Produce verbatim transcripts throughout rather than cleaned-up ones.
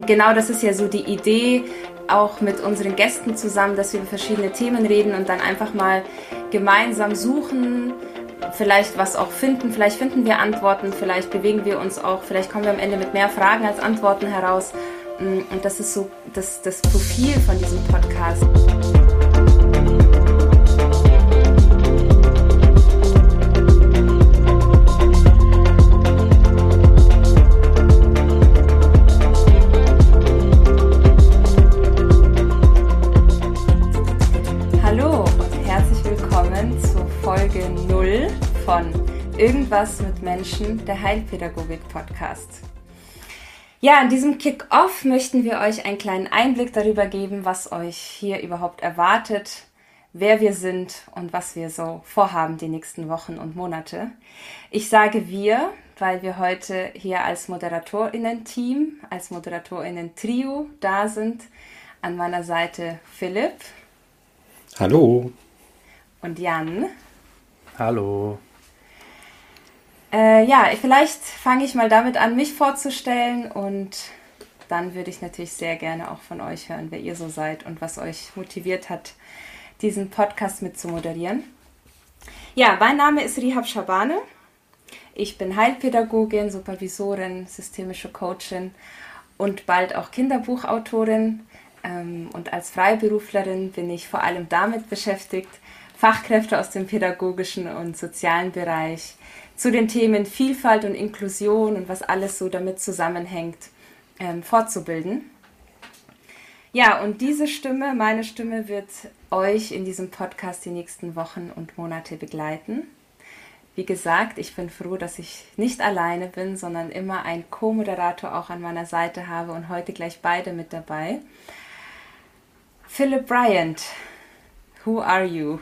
Genau, das ist ja so die Idee, auch mit unseren Gästen zusammen, dass wir über verschiedene Themen reden und dann einfach mal gemeinsam suchen, vielleicht was auch finden, vielleicht finden wir Antworten, vielleicht bewegen wir uns auch, vielleicht kommen wir am Ende mit mehr Fragen als Antworten heraus. Und das ist so das, das Profil von diesem Podcast. Folge null von Irgendwas mit Menschen, der Heilpädagogik-Podcast. Ja, in diesem Kick-Off möchten wir euch einen kleinen Einblick darüber geben, was euch hier überhaupt erwartet, wer wir sind und was wir so vorhaben die nächsten Wochen und Monate. Ich sage wir, weil wir heute hier als ModeratorInnen-Team, als ModeratorInnen-Trio da sind. An meiner Seite Philipp. Hallo. Und Jan. Hallo. Äh, ja, vielleicht fange ich mal damit an, mich vorzustellen und dann würde ich natürlich sehr gerne auch von euch hören, wer ihr so seid und was euch motiviert hat, diesen Podcast mit zu moderieren. Ja, mein Name ist Rihab Schabane. Ich bin Heilpädagogin, Supervisorin, systemische Coachin und bald auch Kinderbuchautorin. Ähm, und als Freiberuflerin bin ich vor allem damit beschäftigt, Fachkräfte aus dem pädagogischen und sozialen Bereich zu den Themen Vielfalt und Inklusion und was alles so damit zusammenhängt, ähm, fortzubilden. Ja, und diese Stimme, meine Stimme, wird euch in diesem Podcast die nächsten Wochen und Monate begleiten. Wie gesagt, ich bin froh, dass ich nicht alleine bin, sondern immer einen Co-Moderator auch an meiner Seite habe und heute gleich beide mit dabei. Philip Bryant. Who are you?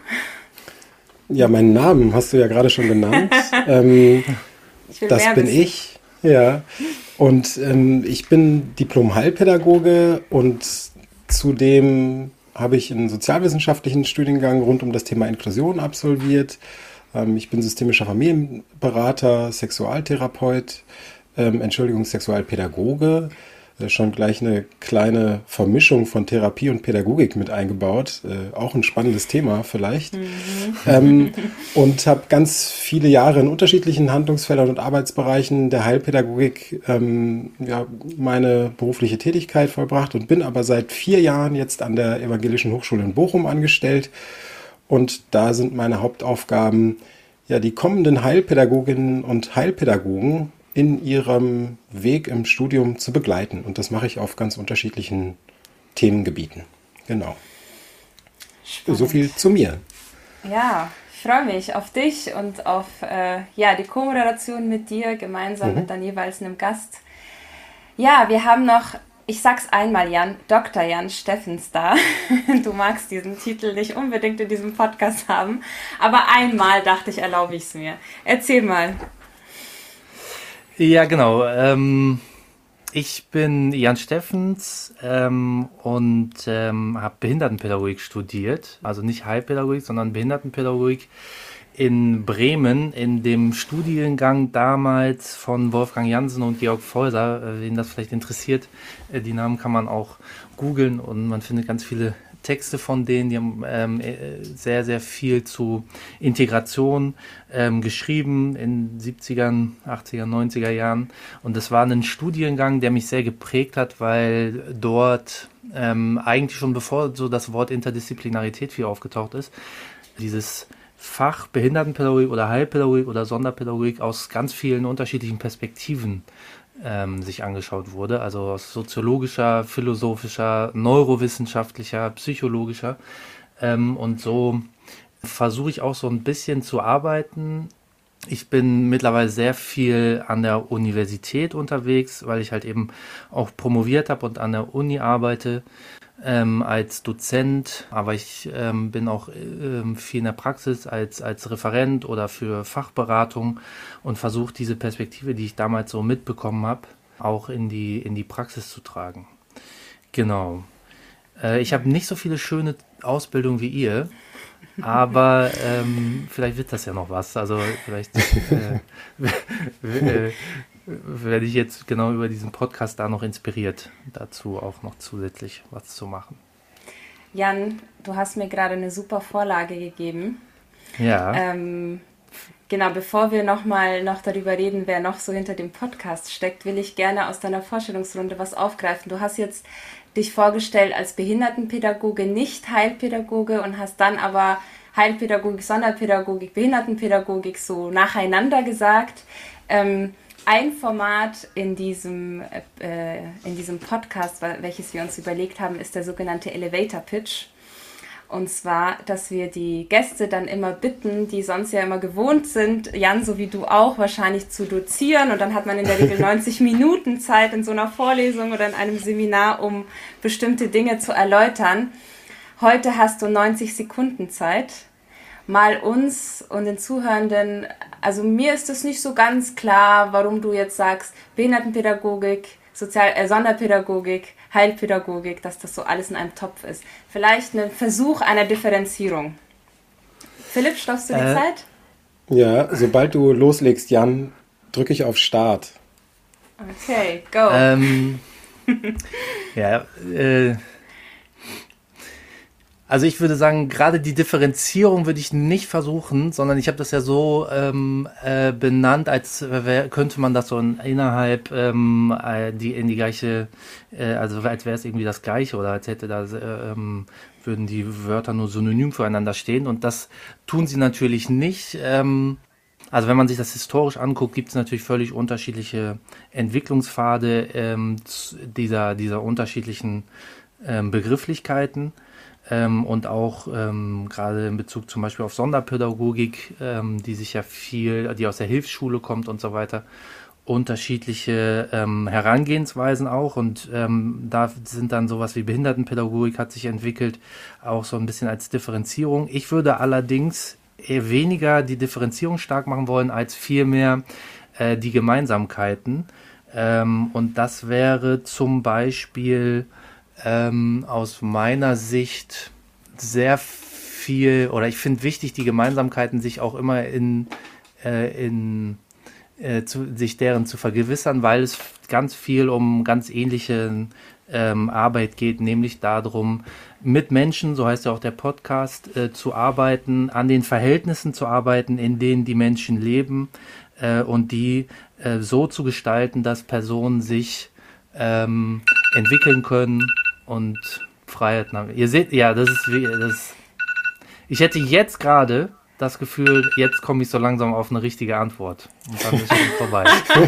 Ja, meinen Namen hast du ja gerade schon genannt. ähm, das bin wissen. ich. Ja. Und ähm, ich bin Diplom-Heilpädagoge und zudem habe ich einen sozialwissenschaftlichen Studiengang rund um das Thema Inklusion absolviert. Ähm, ich bin systemischer Familienberater, Sexualtherapeut, ähm, Entschuldigung, Sexualpädagoge. Schon gleich eine kleine Vermischung von Therapie und Pädagogik mit eingebaut. Äh, auch ein spannendes Thema vielleicht. Mhm. Ähm, und habe ganz viele Jahre in unterschiedlichen Handlungsfeldern und Arbeitsbereichen der Heilpädagogik ähm, ja, meine berufliche Tätigkeit vollbracht und bin aber seit vier Jahren jetzt an der Evangelischen Hochschule in Bochum angestellt. Und da sind meine Hauptaufgaben, ja, die kommenden Heilpädagoginnen und Heilpädagogen in ihrem Weg im Studium zu begleiten. Und das mache ich auf ganz unterschiedlichen Themengebieten. Genau. Spannend. So viel zu mir. Ja, ich freue mich auf dich und auf äh, ja, die Co-Moderation mit dir, gemeinsam mhm. mit dann jeweils einem Gast. Ja, wir haben noch, ich sag's einmal, Jan, Doktor Jan Steffens da. Du magst diesen Titel nicht unbedingt in diesem Podcast haben, aber einmal dachte ich, erlaube ich es mir. Erzähl mal. Ja, genau. Ähm, ich bin Jan Steffens ähm, und ähm, habe Behindertenpädagogik studiert. Also nicht Heilpädagogik, sondern Behindertenpädagogik in Bremen in dem Studiengang damals von Wolfgang Jansen und Georg Feuser. Äh, wen das vielleicht interessiert, äh, die Namen kann man auch googeln und man findet ganz viele Texte von denen, die haben ähm, sehr, sehr viel zu Integration ähm, geschrieben in siebzigern, achtzigern, neunziger Jahren. Und das war ein Studiengang, der mich sehr geprägt hat, weil dort ähm, eigentlich schon bevor so das Wort Interdisziplinarität viel aufgetaucht ist, dieses Fach Behindertenpädagogik oder Heilpädagogik oder Sonderpädagogik aus ganz vielen unterschiedlichen Perspektiven Ähm, sich angeschaut wurde, also aus soziologischer, philosophischer, neurowissenschaftlicher, psychologischer. Ähm, und so versuche ich auch so ein bisschen zu arbeiten. Ich bin mittlerweile sehr viel an der Universität unterwegs, weil ich halt eben auch promoviert habe und an der Uni arbeite ähm, als Dozent, aber ich ähm, bin auch ähm, viel in der Praxis als, als Referent oder für Fachberatung und versuche diese Perspektive, die ich damals so mitbekommen habe, auch in die, in die Praxis zu tragen. Genau. Äh, ich habe nicht so viele schöne Ausbildungen wie ihr, aber ähm, vielleicht wird das ja noch was. Also vielleicht äh, äh, werde ich jetzt genau über diesen Podcast da noch inspiriert, dazu auch noch zusätzlich was zu machen. Jan, du hast mir gerade eine super Vorlage gegeben. Ja. Ähm, genau, bevor wir noch mal noch darüber reden, wer noch so hinter dem Podcast steckt, will ich gerne aus deiner Vorstellungsrunde was aufgreifen. Du hast jetzt dich vorgestellt als Behindertenpädagoge, nicht Heilpädagoge und hast dann aber Heilpädagogik, Sonderpädagogik, Behindertenpädagogik so nacheinander gesagt. Ähm, ein Format in diesem, äh, in diesem Podcast, welches wir uns überlegt haben, ist der sogenannte Elevator Pitch. Und zwar, dass wir die Gäste dann immer bitten, die sonst ja immer gewohnt sind, Jan, so wie du auch, wahrscheinlich zu dozieren. Und dann hat man in der Regel neunzig Minuten Zeit in so einer Vorlesung oder in einem Seminar, um bestimmte Dinge zu erläutern. Heute hast du neunzig Sekunden Zeit. Mal uns und den Zuhörenden, also mir ist es nicht so ganz klar, warum du jetzt sagst, Behindertenpädagogik, Sozial- äh, Sonderpädagogik, Heilpädagogik, dass das so alles in einem Topf ist. Vielleicht ein Versuch einer Differenzierung. Philipp, stoppst du die äh, Zeit? Ja, sobald du loslegst, Jan, drücke ich auf Start. Okay, go. Ähm, ja, äh, also ich würde sagen, gerade die Differenzierung würde ich nicht versuchen, sondern ich habe das ja so ähm, äh, benannt, als wär, könnte man das so in, innerhalb ähm, äh, die in die gleiche, äh, also als wäre es irgendwie das Gleiche oder als hätte da ähm, würden die Wörter nur synonym füreinander stehen und das tun sie natürlich nicht. Ähm, also wenn man sich das historisch anguckt, gibt es natürlich völlig unterschiedliche Entwicklungspfade ähm, dieser dieser unterschiedlichen ähm, Begrifflichkeiten. Ähm, und auch ähm, gerade in Bezug zum Beispiel auf Sonderpädagogik, ähm, die sich ja viel, die aus der Hilfsschule kommt und so weiter, unterschiedliche ähm, Herangehensweisen auch und ähm, da sind dann sowas wie Behindertenpädagogik hat sich entwickelt, auch so ein bisschen als Differenzierung. Ich würde allerdings eher weniger die Differenzierung stark machen wollen, als vielmehr äh, die Gemeinsamkeiten ähm, und das wäre zum Beispiel Ähm, aus meiner Sicht sehr viel, oder ich finde wichtig, die Gemeinsamkeiten sich auch immer in, äh, in äh, zu, sich deren zu vergewissern, weil es ganz viel um ganz ähnliche ähm, Arbeit geht, nämlich darum, mit Menschen, so heißt ja auch der Podcast, äh, zu arbeiten, an den Verhältnissen zu arbeiten, in denen die Menschen leben äh, und die äh, so zu gestalten, dass Personen sich ähm, entwickeln können und Freiheiten haben. Ihr seht, ja, das ist wie, das. Ich hätte jetzt gerade das Gefühl, jetzt komme ich so langsam auf eine richtige Antwort. Und dann ist schon vorbei.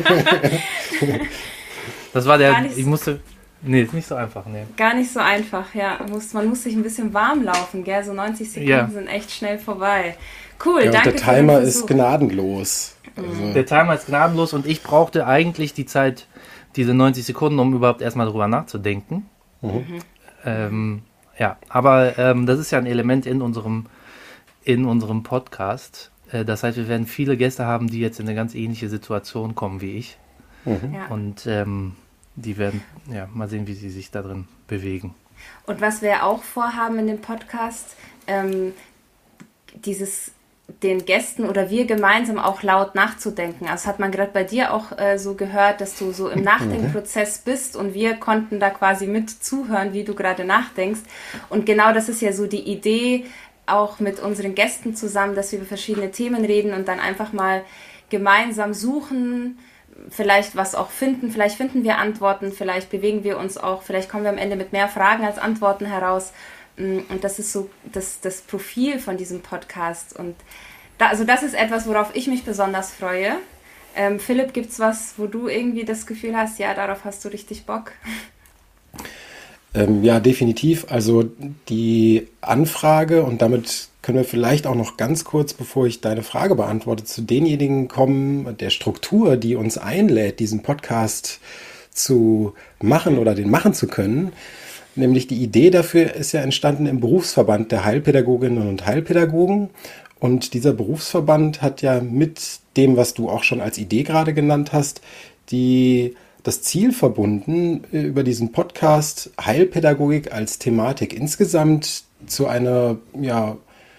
Das war der, ich musste, nee, ist nicht so einfach, nee. Gar nicht so einfach, ja. Man muss, man muss sich ein bisschen warm laufen, gell? So neunzig Sekunden ja. sind echt schnell vorbei. Cool, ja, danke. Der Timer ist gnadenlos. Also. Der Timer ist gnadenlos und ich brauchte eigentlich die Zeit, diese neunzig Sekunden, um überhaupt erstmal drüber nachzudenken. Mhm. Ähm, ja, aber ähm, das ist ja ein Element in unserem, in unserem Podcast. Äh, das heißt, wir werden viele Gäste haben, die jetzt in eine ganz ähnliche Situation kommen wie ich. Mhm. Ja. Und ähm, die werden ja mal sehen, wie sie sich da drin bewegen. Und was wir auch vorhaben in dem Podcast, ähm, dieses den Gästen oder wir gemeinsam auch laut nachzudenken. Also hat man gerade bei dir auch äh, so gehört, dass du so im Nachdenkprozess bist und wir konnten da quasi mit zuhören, wie du gerade nachdenkst. Und genau das ist ja so die Idee, auch mit unseren Gästen zusammen, dass wir über verschiedene Themen reden und dann einfach mal gemeinsam suchen, vielleicht was auch finden, vielleicht finden wir Antworten, vielleicht bewegen wir uns auch, vielleicht kommen wir am Ende mit mehr Fragen als Antworten heraus. Und das ist so das, das Profil von diesem Podcast. Und da, also das ist etwas, worauf ich mich besonders freue. Ähm, Philipp, gibt's was, wo du irgendwie das Gefühl hast, ja, darauf hast du richtig Bock? Ähm, ja, definitiv. Also die Anfrage, und damit können wir vielleicht auch noch ganz kurz, bevor ich deine Frage beantworte, zu denjenigen kommen, der Struktur, die uns einlädt, diesen Podcast zu machen oder den machen zu können. Nämlich die Idee dafür ist ja entstanden im Berufsverband der Heilpädagoginnen und Heilpädagogen. Und dieser Berufsverband hat ja mit dem, was du auch schon als Idee gerade genannt hast, die, das Ziel verbunden, über diesen Podcast Heilpädagogik als Thematik insgesamt zu einer ja,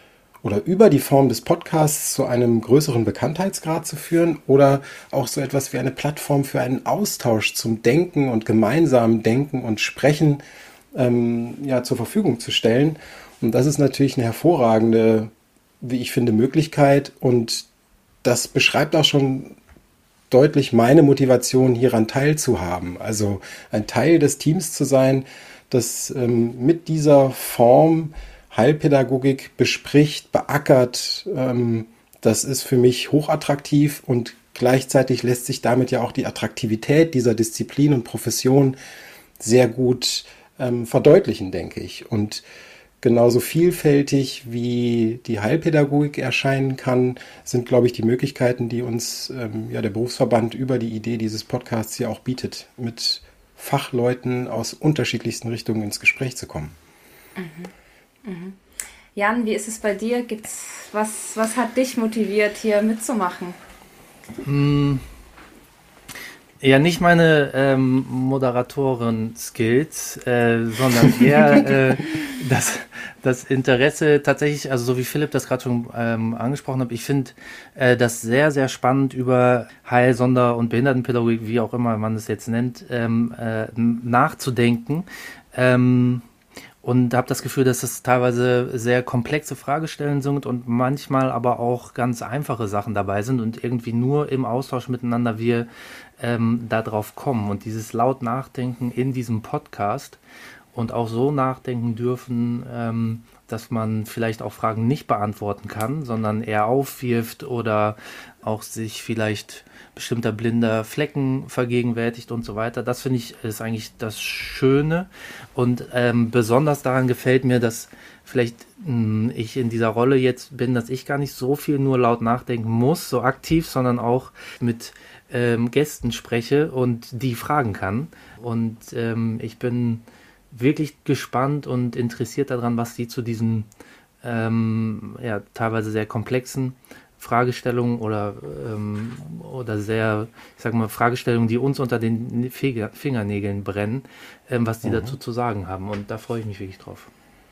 oder über die Form des Podcasts zu einem größeren Bekanntheitsgrad zu führen oder auch so etwas wie eine Plattform für einen Austausch zum Denken und gemeinsamen Denken und Sprechen ähm, ja, zur Verfügung zu stellen. Und das ist natürlich eine hervorragende, wie ich finde, Möglichkeit, und das beschreibt auch schon deutlich meine Motivation, hieran teilzuhaben. Also ein Teil des Teams zu sein, das ähm, mit dieser Form Heilpädagogik bespricht, beackert. Ähm, das ist für mich hochattraktiv, und gleichzeitig lässt sich damit ja auch die Attraktivität dieser Disziplin und Profession sehr gut ähm, verdeutlichen, denke ich. Und genauso vielfältig wie die Heilpädagogik erscheinen kann, sind, glaube ich, die Möglichkeiten, die uns ähm, ja, der Berufsverband über die Idee dieses Podcasts hier auch bietet, mit Fachleuten aus unterschiedlichsten Richtungen ins Gespräch zu kommen. Mhm. Mhm. Jan, wie ist es bei dir? Gibt's was, was hat dich motiviert, hier mitzumachen? Mm. Ja, nicht meine ähm, Moderatoren-Skills, äh, sondern eher äh, das, das Interesse tatsächlich, also so wie Philipp das gerade schon ähm, angesprochen hat, ich finde äh, das sehr, sehr spannend, über Heil-, Sonder- und Behindertenpädagogik, wie auch immer man es jetzt nennt, ähm, äh, nachzudenken. Ähm, Und habe das Gefühl, dass es teilweise sehr komplexe Fragestellungen sind und manchmal aber auch ganz einfache Sachen dabei sind und irgendwie nur im Austausch miteinander wir ähm, da drauf kommen. Und dieses laut Nachdenken in diesem Podcast und auch so nachdenken dürfen, ähm, dass man vielleicht auch Fragen nicht beantworten kann, sondern eher aufwirft oder auch sich vielleicht bestimmter blinder Flecken vergegenwärtigt und so weiter. Das finde ich ist eigentlich das Schöne, und ähm, besonders daran gefällt mir, dass vielleicht mh, ich in dieser Rolle jetzt bin, dass ich gar nicht so viel nur laut nachdenken muss, so aktiv, sondern auch mit ähm, Gästen spreche und die fragen kann. Und ähm, ich bin wirklich gespannt und interessiert daran, was die zu diesen ähm, ja, teilweise sehr komplexen Fragestellungen oder, ähm, oder sehr, ich sag mal, Fragestellungen, die uns unter den Finger, Fingernägeln brennen, ähm, was die mhm. dazu zu sagen haben. Und da freue ich mich wirklich drauf.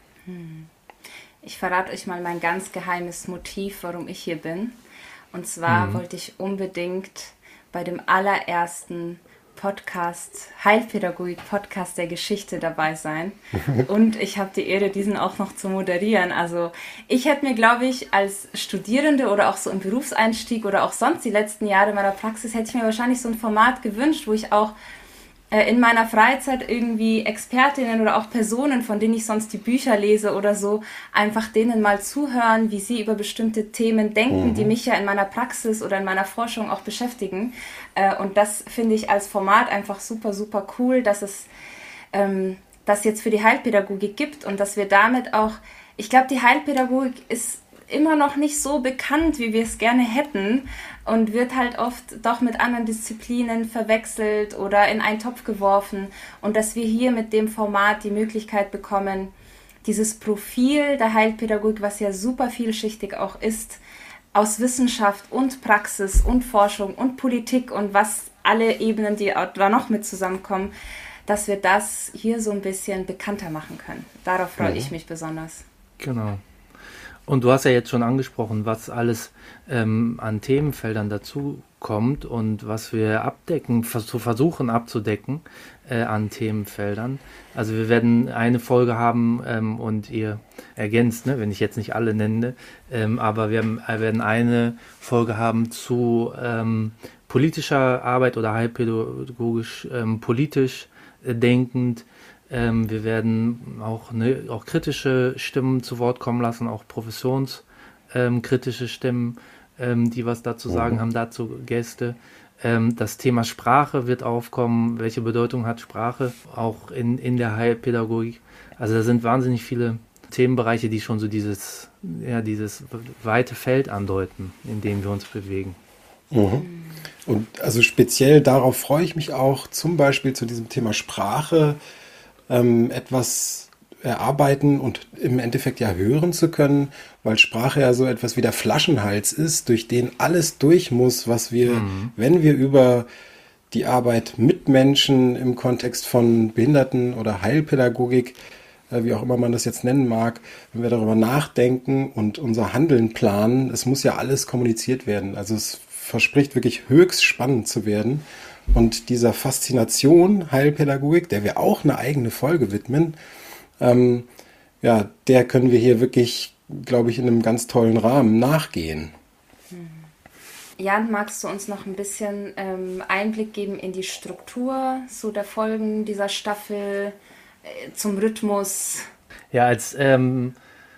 Ich verrate euch mal mein ganz geheimes Motiv, warum ich hier bin. Und zwar mhm. wollte ich unbedingt bei dem allerersten Podcast, Heilpädagogik-Podcast der Geschichte dabei sein. Und ich habe die Ehre, diesen auch noch zu moderieren. Also ich hätte mir, glaube ich, als Studierende oder auch so im Berufseinstieg oder auch sonst die letzten Jahre meiner Praxis, hätte ich mir wahrscheinlich so ein Format gewünscht, wo ich auch äh, in meiner Freizeit irgendwie Expertinnen oder auch Personen, von denen ich sonst die Bücher lese oder so, einfach denen mal zuhören, wie sie über bestimmte Themen denken, mhm. die mich ja in meiner Praxis oder in meiner Forschung auch beschäftigen. Äh, und das finde ich als Format einfach super, super cool, dass es ähm, das jetzt für die Heilpädagogik gibt und dass wir damit auch, ich glaube, die Heilpädagogik ist immer noch nicht so bekannt, wie wir es gerne hätten, und wird halt oft doch mit anderen Disziplinen verwechselt oder in einen Topf geworfen, und dass wir hier mit dem Format die Möglichkeit bekommen, dieses Profil der Heilpädagogik, was ja super vielschichtig auch ist, aus Wissenschaft und Praxis und Forschung und Politik und was alle Ebenen, die da noch mit zusammenkommen, dass wir das hier so ein bisschen bekannter machen können. Darauf freue mhm. ich mich besonders. Genau. Und du hast ja jetzt schon angesprochen, was alles ähm, an Themenfeldern dazu kommt und was wir abdecken, zu versuchen abzudecken äh, an Themenfeldern. Also wir werden eine Folge haben ähm, und ihr ergänzt, ne, wenn ich jetzt nicht alle nenne, ähm, aber wir, haben, wir werden eine Folge haben zu ähm, politischer Arbeit oder heilpädagogisch ähm, politisch äh, denkend. Ähm, wir werden auch, ne, auch kritische Stimmen zu Wort kommen lassen, auch professionskritische ähm, Stimmen, ähm, die was dazu sagen mhm. haben, dazu Gäste. Ähm, das Thema Sprache wird aufkommen. Welche Bedeutung hat Sprache auch in, in der Heilpädagogik? Also da sind wahnsinnig viele Themenbereiche, die schon so dieses, ja, dieses weite Feld andeuten, in dem wir uns bewegen. Mhm. Und also speziell darauf freue ich mich auch, zum Beispiel zu diesem Thema Sprache ähm, etwas erarbeiten und im Endeffekt ja hören zu können, weil Sprache ja so etwas wie der Flaschenhals ist, durch den alles durch muss, was wir, mhm. wenn wir über die Arbeit mit Menschen im Kontext von Behinderten oder Heilpädagogik äh, wie auch immer man das jetzt nennen mag, wenn wir darüber nachdenken und unser Handeln planen, es muss ja alles kommuniziert werden. Also es verspricht wirklich höchst spannend zu werden. Und dieser Faszination Heilpädagogik, der wir auch eine eigene Folge widmen, ähm, ja, der können wir hier wirklich, glaube ich, in einem ganz tollen Rahmen nachgehen. Jan, magst du uns noch ein bisschen ähm, Einblick geben in die Struktur so der Folgen dieser Staffel, äh, zum Rhythmus? Ja, als ähm,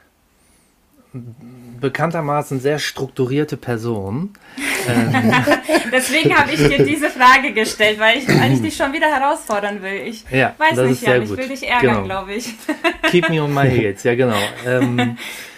bekanntermaßen sehr strukturierte Person. ähm, Deswegen habe ich dir diese Frage gestellt, weil ich, weil ich dich schon wieder herausfordern will. Ich ja, weiß das nicht, ist sehr Jan, gut. ich will dich ärgern, Genau. glaube ich. Keep me on my heels, ja genau. Ähm,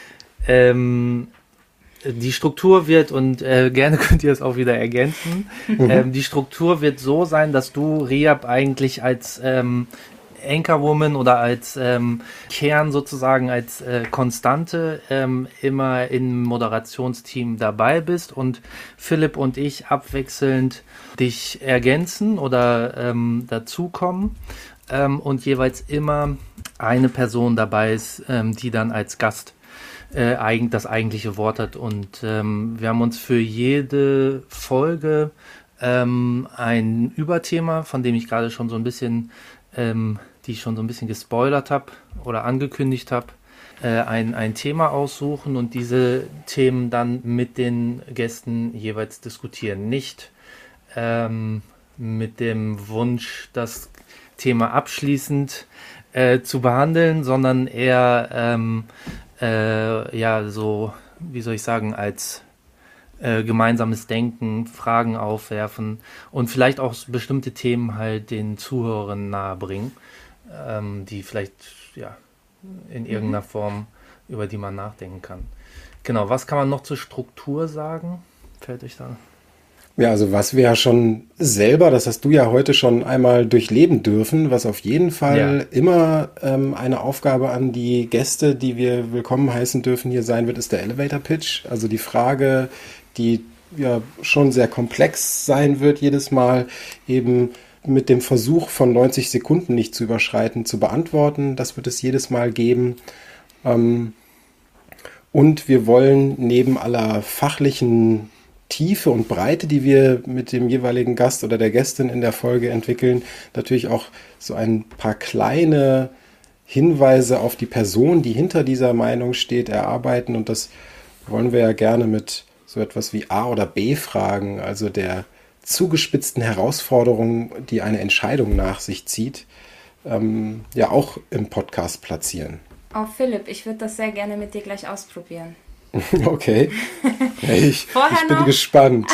ähm, die Struktur wird, und äh, gerne könnt ihr es auch wieder ergänzen, mhm. ähm, die Struktur wird so sein, dass du Rehab eigentlich als ähm, Anchorwoman oder als ähm, Kern sozusagen, als äh, Konstante ähm, immer im Moderationsteam dabei bist und Philipp und ich abwechselnd dich ergänzen oder ähm, dazukommen ähm, und jeweils immer eine Person dabei ist, ähm, die dann als Gast äh, eigen, das eigentliche Wort hat. Und ähm, wir haben uns für jede Folge ähm, ein Überthema, von dem ich gerade schon so ein bisschen ähm, die ich schon so ein bisschen gespoilert habe oder angekündigt habe, äh, ein, ein Thema aussuchen und diese Themen dann mit den Gästen jeweils diskutieren. Nicht ähm, mit dem Wunsch, das Thema abschließend äh, zu behandeln, sondern eher ähm, äh, ja so, wie soll ich sagen, als äh, gemeinsames Denken, Fragen aufwerfen und vielleicht auch bestimmte Themen halt den Zuhörern nahebringen, ähm, die vielleicht ja in irgendeiner mhm. Form, über die man nachdenken kann. Genau, was kann man noch zur Struktur sagen? Fällt euch da? Ja, also was wir ja schon selber, das hast du ja heute schon einmal durchleben dürfen, was auf jeden Fall ja. immer ähm, eine Aufgabe an die Gäste, die wir willkommen heißen dürfen, hier sein wird, ist der Elevator Pitch. Also die Frage, die ja schon sehr komplex sein wird jedes Mal, eben mit dem Versuch von neunzig Sekunden nicht zu überschreiten, zu beantworten. Das wird es jedes Mal geben. Ähm, und wir wollen neben aller fachlichen Tiefe und Breite, die wir mit dem jeweiligen Gast oder der Gästin in der Folge entwickeln, natürlich auch so ein paar kleine Hinweise auf die Person, die hinter dieser Meinung steht, erarbeiten. Und das wollen wir ja gerne mit so etwas wie A- oder B-Fragen, also der zugespitzten Herausforderungen, die eine Entscheidung nach sich zieht, ähm, ja auch im Podcast platzieren. Oh Philipp, ich würde das sehr gerne mit dir gleich ausprobieren. Okay, ich, ich bin noch, gespannt.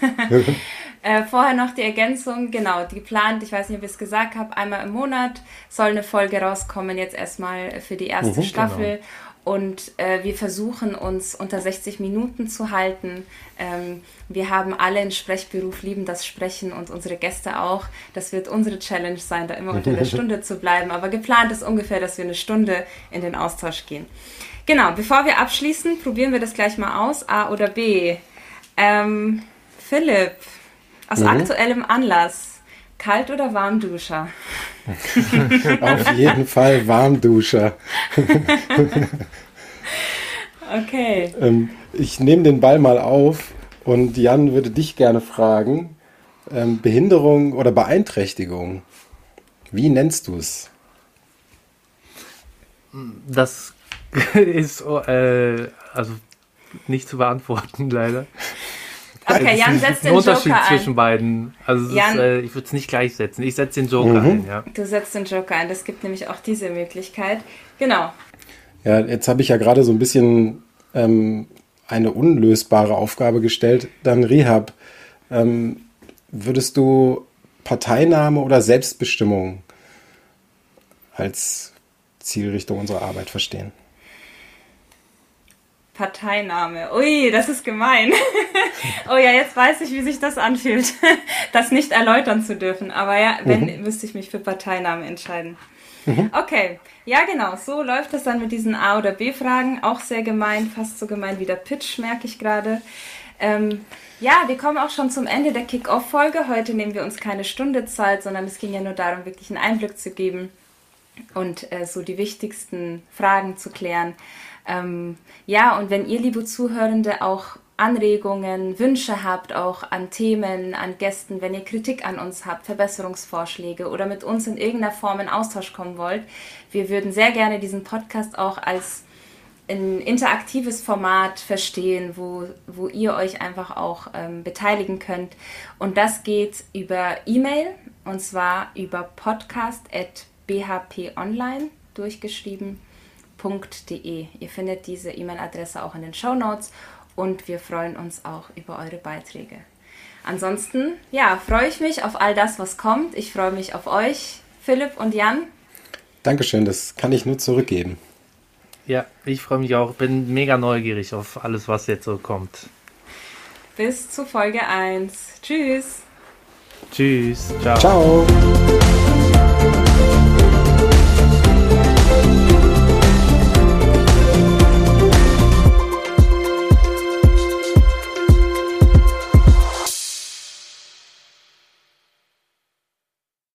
äh, vorher noch die Ergänzung, genau, geplant, ich weiß nicht, ob ich es gesagt habe, einmal im Monat soll eine Folge rauskommen, jetzt erstmal für die erste mhm, Staffel. Genau. Und äh, wir versuchen uns unter sechzig Minuten zu halten. Ähm, wir haben alle einen Sprechberuf, lieben das Sprechen und unsere Gäste auch. Das wird unsere Challenge sein, da immer unter der Stunde zu bleiben. Aber geplant ist ungefähr, dass wir eine Stunde in den Austausch gehen. Genau, bevor wir abschließen, probieren wir das gleich mal aus. A oder B. Ähm, Philipp, aus mhm. aktuellem Anlass, Kalt- oder Warmduscher? Auf jeden Fall Warmduscher. Okay. Ähm, ich nehme den Ball mal auf und Jan würde dich gerne fragen, ähm, Behinderung oder Beeinträchtigung, wie nennst du es? Das ist äh, also nicht zu beantworten, leider. Okay, Jan setzt den Joker ein. Unterschied zwischen beiden. Also Jan, ist, äh, ich würde es nicht gleichsetzen. Ich setze den Joker mhm. ein, ja. Du setzt den Joker ein. Das gibt nämlich auch diese Möglichkeit. Genau. Ja, jetzt habe ich ja gerade so ein bisschen ähm, eine unlösbare Aufgabe gestellt. Dann Rehab. Ähm, würdest du Parteinahme oder Selbstbestimmung als Zielrichtung unserer Arbeit verstehen? Parteinahme. Ui, das ist gemein. Oh ja, jetzt weiß ich, wie sich das anfühlt, das nicht erläutern zu dürfen. Aber ja, wenn, mhm. müsste ich mich für Parteinahme entscheiden. Mhm. Okay, ja genau, so läuft das dann mit diesen A- oder B-Fragen. Auch sehr gemein, fast so gemein wie der Pitch, merke ich gerade. Ähm, ja, wir kommen auch schon zum Ende der Kick-Off-Folge. Heute nehmen wir uns keine Stunde Zeit, sondern es ging ja nur darum, wirklich einen Einblick zu geben und äh, so die wichtigsten Fragen zu klären. Ähm, ja, und wenn ihr, liebe Zuhörende, auch Anregungen, Wünsche habt, auch an Themen, an Gästen, wenn ihr Kritik an uns habt, Verbesserungsvorschläge oder mit uns in irgendeiner Form in Austausch kommen wollt, wir würden sehr gerne diesen Podcast auch als ein interaktives Format verstehen, wo, wo ihr euch einfach auch ähm, beteiligen könnt. Und das geht über E-Mail, und zwar über podcast at b h p online durchgeschrieben punkt d e. Ihr findet diese E-Mail-Adresse auch in den Shownotes und wir freuen uns auch über eure Beiträge. Ansonsten, ja, freue ich mich auf all das, was kommt. Ich freue mich auf euch, Philipp und Jan. Dankeschön, das kann ich nur zurückgeben. Ja, ich freue mich auch, bin mega neugierig auf alles, was jetzt so kommt. Bis zu Folge eins. Tschüss. Tschüss. Ciao. Ciao.